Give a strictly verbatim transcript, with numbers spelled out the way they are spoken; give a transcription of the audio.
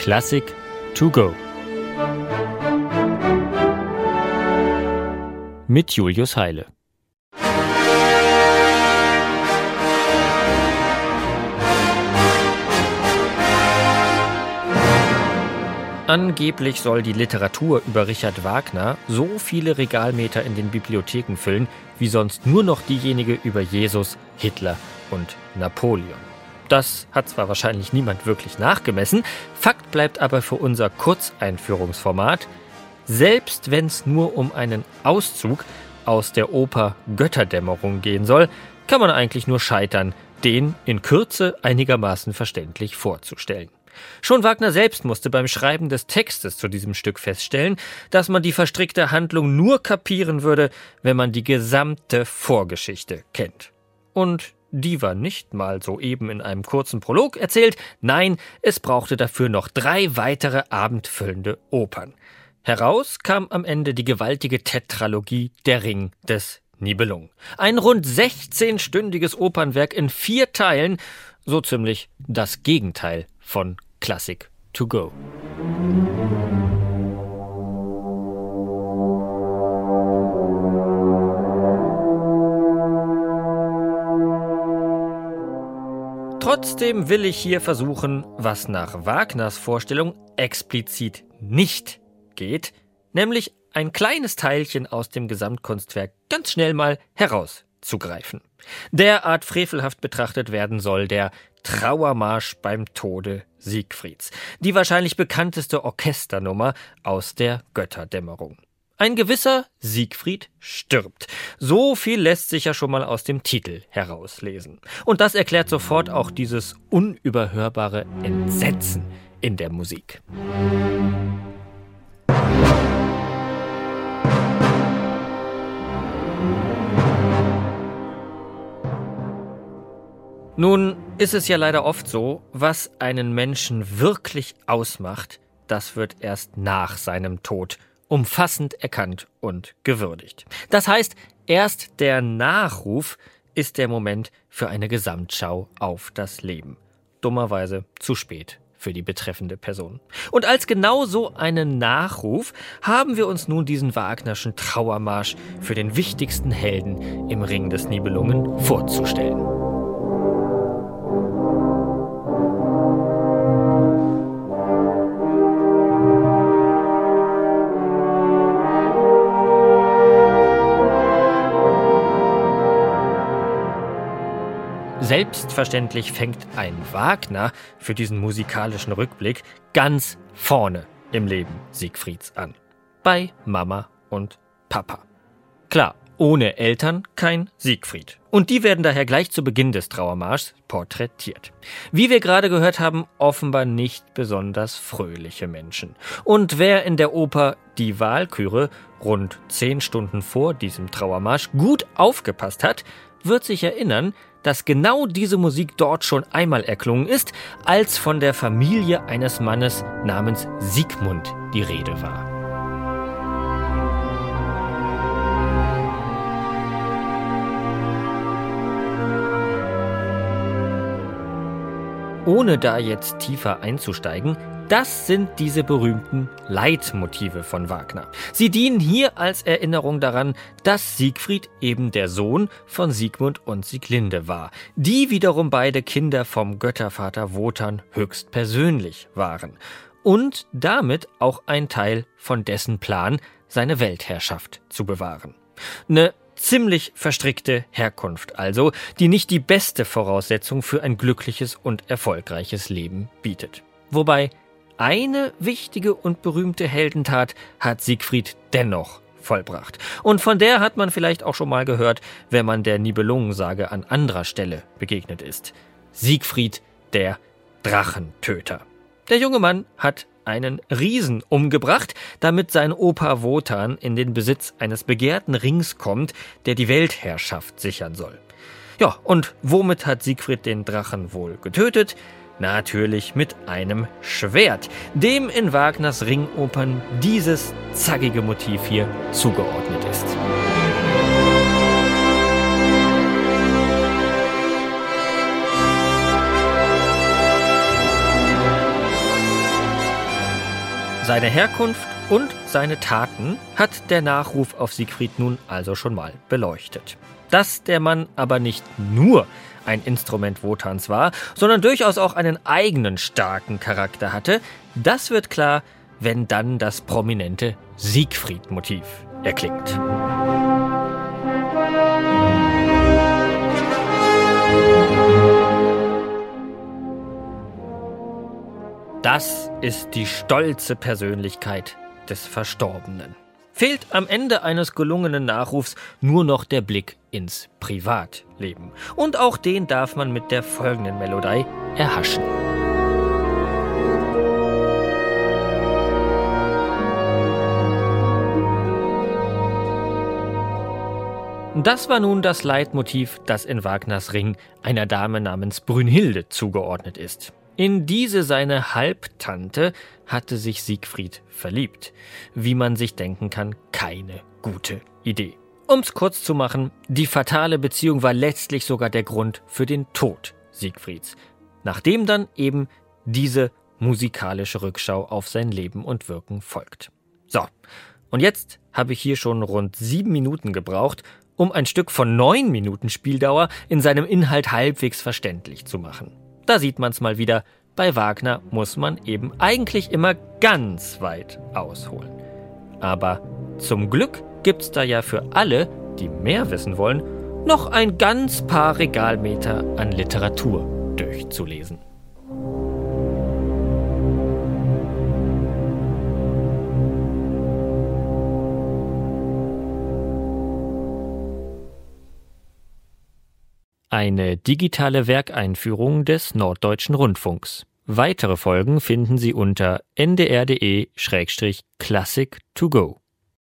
Klassik to go mit Julius Heile. Angeblich soll die Literatur über Richard Wagner so viele Regalmeter in den Bibliotheken füllen, wie sonst nur noch diejenige über Jesus, Hitler und Napoleon. Das hat zwar wahrscheinlich niemand wirklich nachgemessen, Fakt bleibt aber für unser Kurzeinführungsformat: Selbst wenn es nur um einen Auszug aus der Oper Götterdämmerung gehen soll, kann man eigentlich nur scheitern, den in Kürze einigermaßen verständlich vorzustellen. Schon Wagner selbst musste beim Schreiben des Textes zu diesem Stück feststellen, dass man die verstrickte Handlung nur kapieren würde, wenn man die gesamte Vorgeschichte kennt. Und die war nicht mal so eben in einem kurzen Prolog erzählt, nein, es brauchte dafür noch drei weitere abendfüllende Opern. Heraus kam am Ende die gewaltige Tetralogie Der Ring des Nibelungen. Ein rund sechzehnstündiges Opernwerk in vier Teilen, so ziemlich das Gegenteil von Klassik to go. Trotzdem will ich hier versuchen, was nach Wagners Vorstellung explizit nicht geht, nämlich ein kleines Teilchen aus dem Gesamtkunstwerk ganz schnell mal herauszugreifen. Derart frevelhaft betrachtet werden soll der Trauermarsch beim Tode Siegfrieds, die wahrscheinlich bekannteste Orchesternummer aus der Götterdämmerung. Ein gewisser Siegfried stirbt. So viel lässt sich ja schon mal aus dem Titel herauslesen. Und das erklärt sofort auch dieses unüberhörbare Entsetzen in der Musik. Nun ist es ja leider oft so, was einen Menschen wirklich ausmacht, das wird erst nach seinem Tod umfassend erkannt und gewürdigt. Das heißt, erst der Nachruf ist der Moment für eine Gesamtschau auf das Leben. Dummerweise zu spät für die betreffende Person. Und als genau so einen Nachruf haben wir uns nun diesen Wagnerschen Trauermarsch für den wichtigsten Helden im Ring des Nibelungen vorzustellen. Selbstverständlich fängt ein Wagner für diesen musikalischen Rückblick ganz vorne im Leben Siegfrieds an. Bei Mama und Papa. Klar, ohne Eltern kein Siegfried. Und die werden daher gleich zu Beginn des Trauermarschs porträtiert. Wie wir gerade gehört haben, offenbar nicht besonders fröhliche Menschen. Und wer in der Oper Die Walküre rund zehn Stunden vor diesem Trauermarsch gut aufgepasst hat, wird sich erinnern, dass genau diese Musik dort schon einmal erklungen ist, als von der Familie eines Mannes namens Siegmund die Rede war. Ohne da jetzt tiefer einzusteigen, das sind diese berühmten Leitmotive von Wagner. Sie dienen hier als Erinnerung daran, dass Siegfried eben der Sohn von Siegmund und Sieglinde war, die wiederum beide Kinder vom Göttervater Wotan höchstpersönlich waren und damit auch ein Teil von dessen Plan, seine Weltherrschaft zu bewahren. Eine ziemlich verstrickte Herkunft also, die nicht die beste Voraussetzung für ein glückliches und erfolgreiches Leben bietet. Wobei eine wichtige und berühmte Heldentat hat Siegfried dennoch vollbracht. Und von der hat man vielleicht auch schon mal gehört, wenn man der Nibelungensage an anderer Stelle begegnet ist. Siegfried, der Drachentöter. Der junge Mann hat einen Riesen umgebracht, damit sein Opa Wotan in den Besitz eines begehrten Rings kommt, der die Weltherrschaft sichern soll. Ja, und womit hat Siegfried den Drachen wohl getötet? Natürlich mit einem Schwert, dem in Wagners Ringopern dieses zackige Motiv hier zugeordnet ist. Seine Herkunft und seine Taten hat der Nachruf auf Siegfried nun also schon mal beleuchtet. Dass der Mann aber nicht nur ein Instrument Wotans war, sondern durchaus auch einen eigenen starken Charakter hatte, das wird klar, wenn dann das prominente Siegfried-Motiv erklingt. Das ist die stolze Persönlichkeit des Verstorbenen. Fehlt am Ende eines gelungenen Nachrufs nur noch der Blick ins Privatleben. Und auch den darf man mit der folgenden Melodie erhaschen. Das war nun das Leitmotiv, das in Wagners Ring einer Dame namens Brünnhilde zugeordnet ist. In diese seine Halbtante hatte sich Siegfried verliebt. Wie man sich denken kann, keine gute Idee. Um's kurz zu machen, die fatale Beziehung war letztlich sogar der Grund für den Tod Siegfrieds, nachdem dann eben diese musikalische Rückschau auf sein Leben und Wirken folgt. So, und jetzt habe ich hier schon rund sieben Minuten gebraucht, um ein Stück von neun Minuten Spieldauer in seinem Inhalt halbwegs verständlich zu machen. Da sieht man's mal wieder, bei Wagner muss man eben eigentlich immer ganz weit ausholen. Aber zum Glück gibt's da ja für alle, die mehr wissen wollen, noch ein ganz paar Regalmeter an Literatur durchzulesen. Eine digitale Werkeinführung des Norddeutschen Rundfunks. Weitere Folgen finden Sie unter n d r punkt d e slash classic to go.